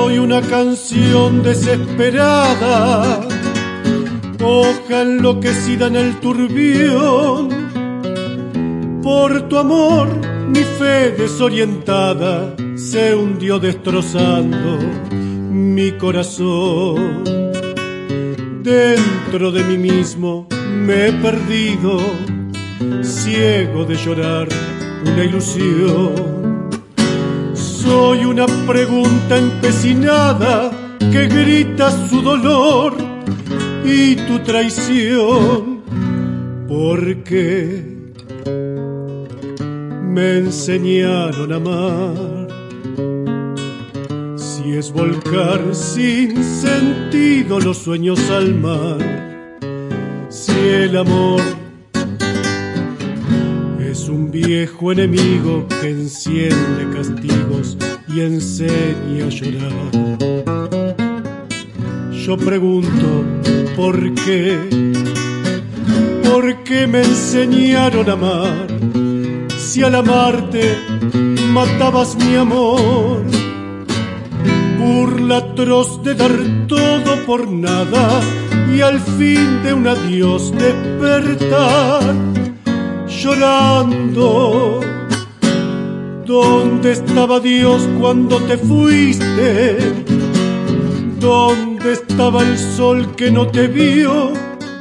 Soy una canción desesperada, hoja enloquecida en el turbión. Por tu amor mi fe desorientada se hundió destrozando mi corazón. Dentro de mí mismo me he perdido, ciego de llorar una ilusión. Soy una pregunta empecinada que grita su dolor y tu traición. ¿Por qué me enseñaron a amar? Si es volcar sin sentido los sueños al mar, si el amor es un viejo enemigo que enciende castigos y enseña a llorar. Yo pregunto, ¿por qué? ¿Por qué me enseñaron a amar? Si al amarte matabas mi amor. Burla atroz de dar todo por nada y al fin de un adiós despertar llorando. ¿Dónde estaba Dios cuando te fuiste? ¿Dónde estaba el sol que no te vio?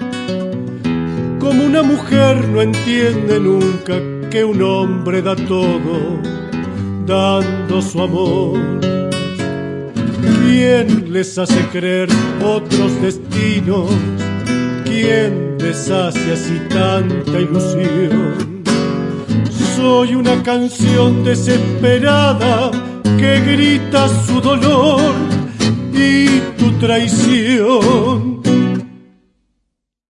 Como una mujer no entiende nunca que un hombre da todo, dando su amor. ¿Quién les hace creer otros destinos? ¿Quién deshace así tanta ilusión? Soy una canción desesperada que grita su dolor y tu traición.